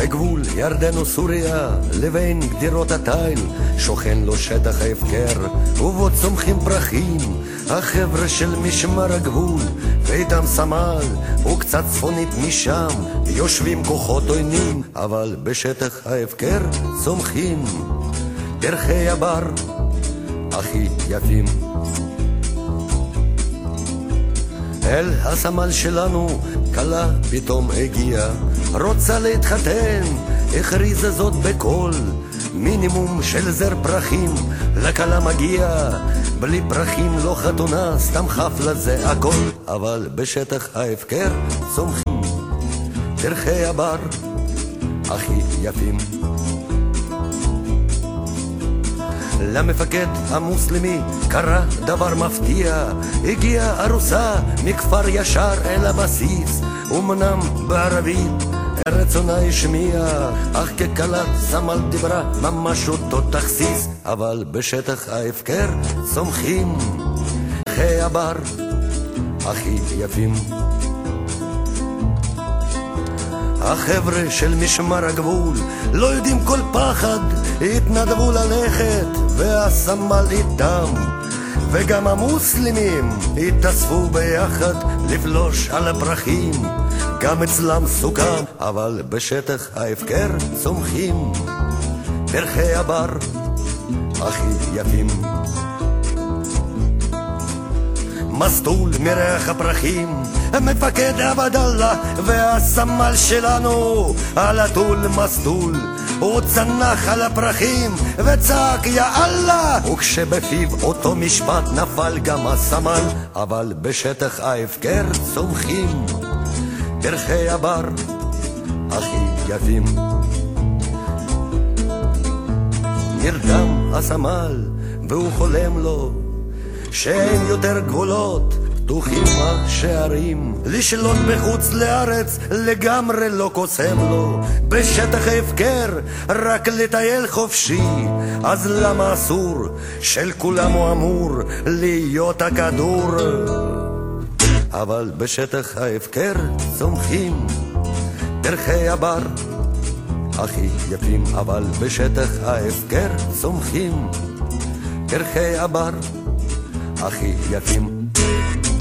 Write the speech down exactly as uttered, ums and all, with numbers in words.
בגבול ירדן וסוריה לבין גדירות התיל שוכן לו שטח ההפקר ובו צומחים פרחים. החבר'ה של משמר הגבול ואיתם סמל וקצת צפונית משם יושבים כוחות עוינים, אבל בשטח ההפקר צומחים דרכי הבר הכי יפים. אל הסמל שלנו קלה פתאום הגיעה, רוצה להתחתן, הכריזה זאת בקול. מינימום של זר פרחים לקלה מגיע, בלי פרחים לא חתונה, סתם חפלה זה הכל. אבל בשטח ההפקר צומחים דרכי הבר הכי יפים. למפקד המוסלמי קרה דבר מפתיע, הגיעה ארוסה מכפר ישר אל הבסיס, אמנם בערבית רצונה השמיע, אך כקלת סמל דיברה ממש אותו תכסיס. אבל בשטח ההפקר צומחים דרכי הבר הכי יפים. החבר'ה של משמר הגבול לא יודעים כל פחד, התנדבו ללכת והסמל איתם, וגם המוסלמים התאספו ביחד לפלוש על הפרחים, גם אצלם סוכם. אבל בשטח ההפקר צומחים דרכי הבר הכי יפים. מסטול מריח הפרחים, מפקד עבדאללה והסמל שלנו על הטול מסטול, הוא צנח על הפרחים וצעק יא אללה, וכשבפיו אותו משפט נפל גם הסמל. אבל בשטח ההפקר צומחים דרכי הבר הכי יפים. נרדם הסמל והוא חולם לו שאין יותר גבולות, פתוחים השערים, לשלוט בחוץ לארץ לגמרי לא קוסם לו. בשטח ההפקר רק לטייל חופשי, אז למה אסור? של כולם הוא אמור להיות הכדור. אבל בשטח ההפקר צומחים דרכי הבר הכי יפים. אבל בשטח ההפקר צומחים דרכי הבר הכי יפים.